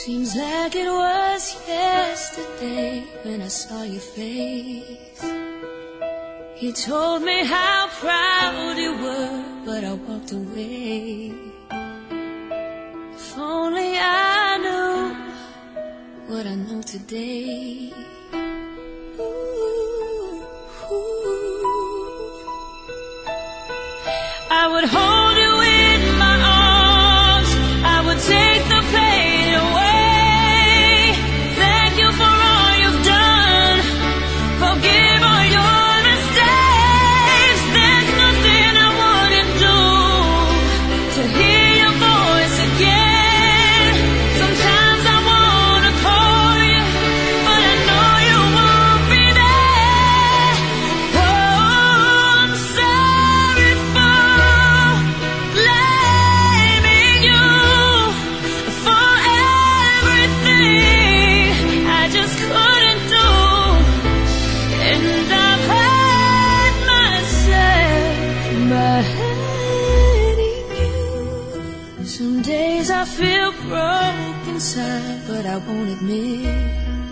Seems like it was yesterday when I saw your face. You told me how proud you were, but I walked away. If only I knew what I know today. Ooh, ooh. I would hold you in my arms, I would take the pain away. Thank you for all you've done, forgive all your mistakes. There's nothing I wouldn't do to hear your voice again. Sometimes I wanna call you, but I know you won't be there. Oh, I'm sorry for blaming you for everything I just couldn't do. And I've hurt myself by hurting you. Some days I feel broke inside, but I won't admit.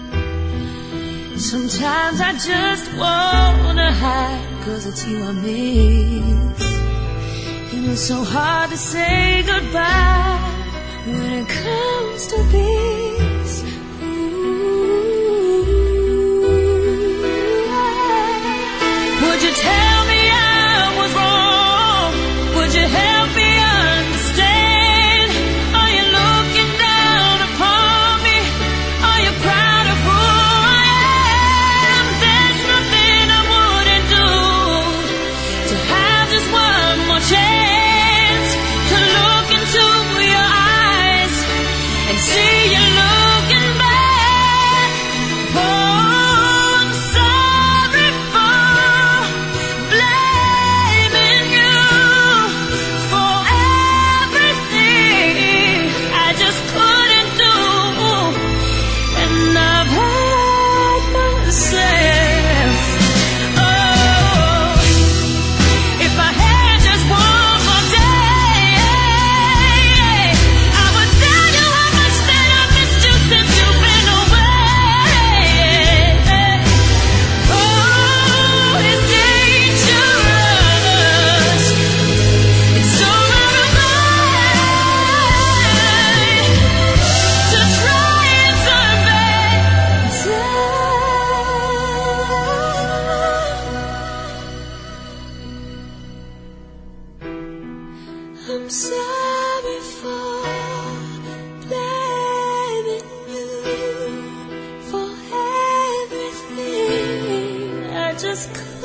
Sometimes I just wanna hide, 'cause it's you I miss. And it's so hard to say goodbye when it comes to this. Ooh. Would you tell me I was wrong? Would you help me understand? Are you looking down upon me? Are you proud of who I am? There's nothing I wouldn't do to have just one more chance to look into your eyes and see you looking back. Oh, I'm sorry for blaming you for everything I just couldn't do. And I've hurt myself. Oh, if I had just one more day, I would tell you how much that I missed you since you've been away. Oh, it's dangerous. It's so out of line to try and turn back time. I'm sorry for blaming you for everything I just couldn't